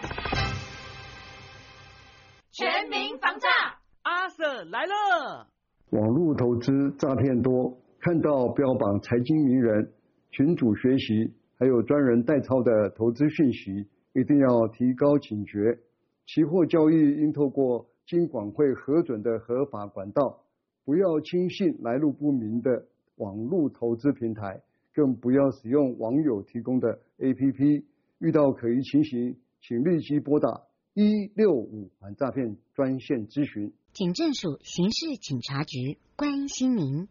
S1: 全民防诈，
S2: 阿 Sir 来了。
S23: 网络投资诈骗多，看到标榜财经名人、群组学习，还有专人代操的投资讯息，一定要提高警觉。期货交易应透过金管会核准的合法管道，不要轻信来路不明的网络投资平台，更不要使用网友提供的 APP。遇到可疑情形，请立即拨打165反诈骗专线咨询。
S4: 警政署刑事警察局关心您。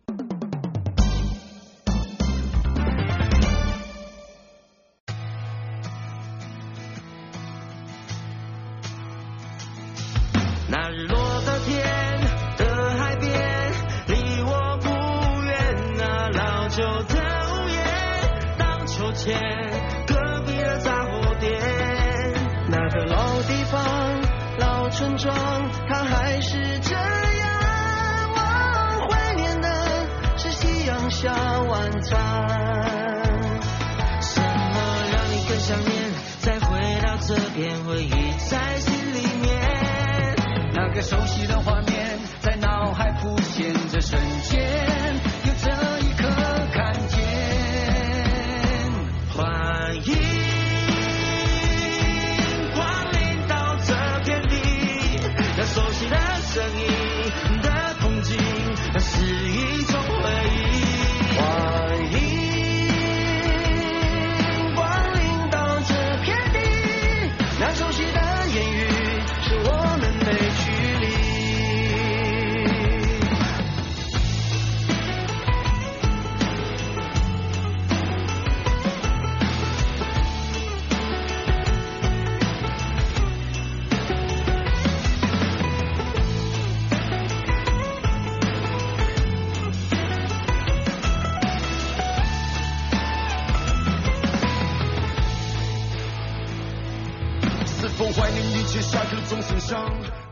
S1: 那日落的天的海边，离我不远，那老旧的屋檐，荡秋千，隔壁的杂货店，那个老地方，老村庄，它还是这样。我怀念的是夕阳下晚餐。什么让你更想念？再回到这片回忆在心里面。那个熟悉的画面在脑海浮现，这瞬间有这一刻看见。欢迎光临到这片地，那熟悉的声音的风景是一种回忆。欢迎光临到这片地，那熟悉的言语是我们的距离。是否怀念一切下课钟声响？